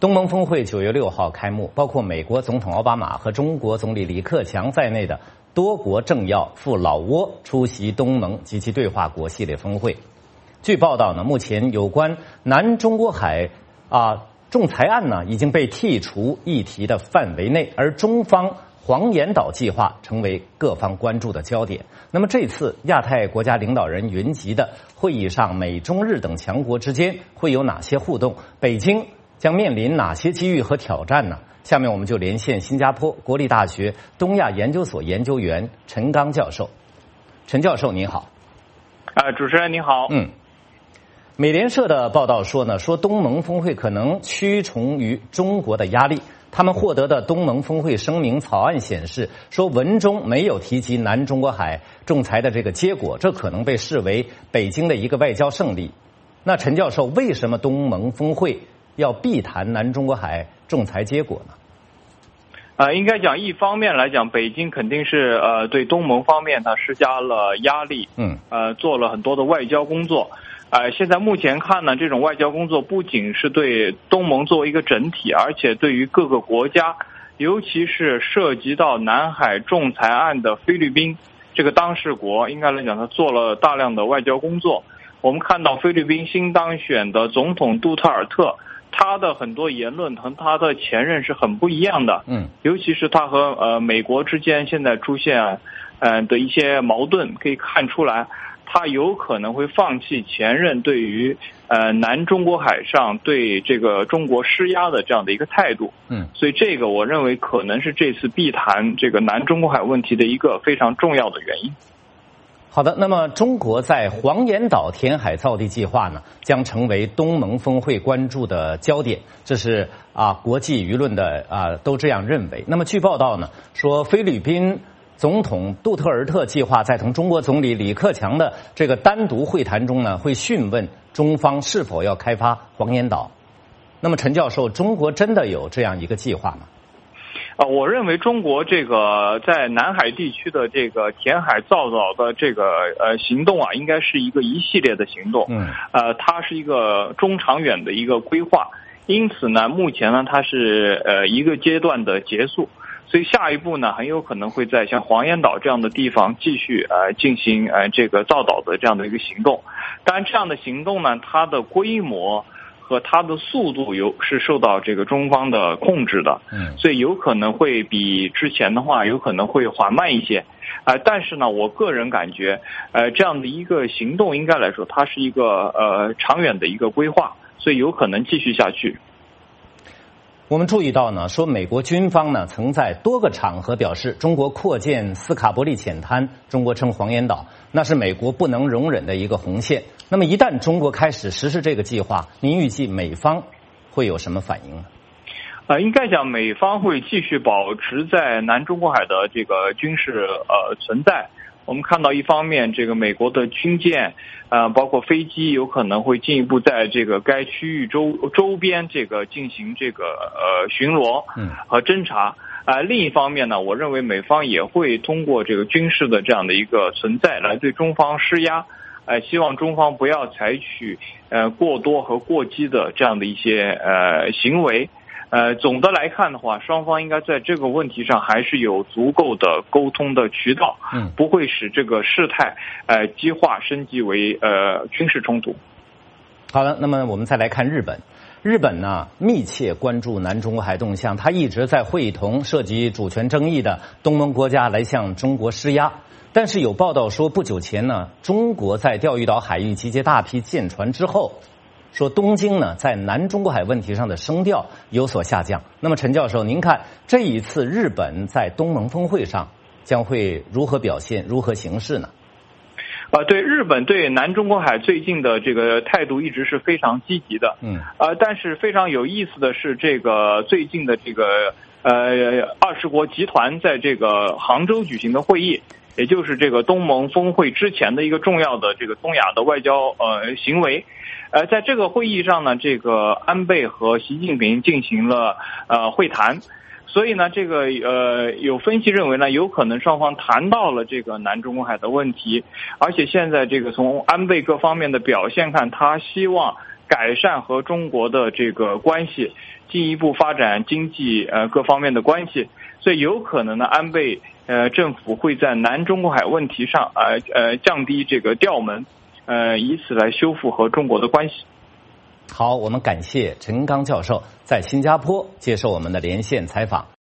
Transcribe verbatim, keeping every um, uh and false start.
东盟峰会九月六号开幕，包括美国总统奥巴马和中国总理李克强在内的多国政要赴老挝出席东盟及其对话国系列峰会。据报道呢，目前有关南中国海啊仲裁案呢已经被剔除议题的范围内，而中方黄岩岛计划成为各方关注的焦点。那么这次亚太国家领导人云集的会议上，美中日等强国之间会有哪些互动？北京将面临哪些机遇和挑战呢？下面我们就连线新加坡国立大学东亚研究所研究员陈刚教授。陈教授您好。 呃，主持人您好。 嗯，美联社的报道说呢，说东盟峰会可能屈从于中国的压力。他们获得的东盟峰会声明草案显示，说文中没有提及南中国海仲裁的这个结果，这可能被视为北京的一个外交胜利。那陈教授，为什么东盟峰会要避谈南中国海仲裁结果呢？ 呃，应该讲，一方面来讲，北京肯定是呃对东盟方面它施加了压力， 嗯， 呃做了很多的外交工作。呃，现在目前看呢，这种外交工作不仅是对东盟作为一个整体，而且对于各个国家，尤其是涉及到南海仲裁案的菲律宾这个当事国，应该来讲，他做了大量的外交工作。我们看到菲律宾新当选的总统杜特尔特，他的很多言论和他的前任是很不一样的， 嗯， 尤其是他和呃美国之间现在出现呃的一些矛盾，可以看出来，他有可能会放弃前任对于呃南中国海上对这个中国施压的这样的一个态度， 嗯， 所以这个我认为可能是这次避谈这个南中国海问题的一个非常重要的原因。 好的，那么中国在黄岩岛填海造地计划呢，将成为东盟峰会关注的焦点，这是啊国际舆论的啊都这样认为。那么据报道呢，说菲律宾总统杜特尔特计划在同中国总理李克强的这个单独会谈中呢，会讯问中方是否要开发黄岩岛。那么陈教授，中国真的有这样一个计划吗？ 啊，我认为中国这个在南海地区的这个填海造岛的这个呃行动啊，应该是一个一系列的行动。 嗯， 呃，它是一个中长远的一个规划，因此呢，目前呢，它是呃一个阶段的结束，所以下一步呢，很有可能会在像黄岩岛这样的地方继续呃进行呃这个造岛的这样的一个行动。当然，这样的行动呢，它的规模和它的速度有是受到这个中方的控制的， 嗯， 所以有可能会比之前的话有可能会缓慢一些，呃，但是呢，我个人感觉，呃，这样的一个行动应该来说，它是一个呃长远的一个规划，所以有可能继续下去。 我们注意到呢，说美国军方呢曾在多个场合表示，中国扩建斯卡伯利浅滩，中国称黄岩岛，那是美国不能容忍的一个红线。那么一旦中国开始实施这个计划，您预计美方会有什么反应呢？ 呃，应该讲美方会继续保持在南中国海的这个军事呃存在。我们看到一方面，这个美国的军舰，呃，包括飞机，有可能会进一步在这个该区域周周边这个进行这个呃巡逻和侦察。呃，另一方面呢，我认为美方也会通过这个军事的这样的一个存在来对中方施压，呃，希望中方不要采取呃过多和过激的这样的一些呃行为。呃，总的来看的话，双方应该在这个问题上还是有足够的沟通的渠道， 嗯， 不会使这个事态呃激化升级为呃军事冲突。 好了，那么我们再来看日本。日本呢密切关注南中国海动向，他一直在会同涉及主权争议的东盟国家来向中国施压。但是有报道说，不久前呢，中国在钓鱼岛海域集结大批舰船之后，说东京呢在南中国海问题上的声调有所下降。那么陈教授，您看这一次日本在东盟峰会上将会如何表现，如何行事呢？ 呃，对，日本对南中国海最近的这个态度一直是非常积极的， 嗯， 呃，但是非常有意思的是，这个最近的这个呃二十国集团在这个杭州举行的会议，也就是这个东盟峰会之前的一个重要的这个东亚的外交呃行为。呃，在这个会议上呢，这个安倍和习近平进行了呃会谈，所以呢，这个呃有分析认为呢，有可能双方谈到了这个南中国海的问题，而且现在这个从安倍各方面的表现看，他希望改善和中国的这个关系，进一步发展经济呃各方面的关系。所以有可能呢，安倍呃政府会在南中国海问题上呃呃降低这个调门，呃以此来修复和中国的关系。 好，我们感谢陈刚教授在新加坡接受我们的连线采访。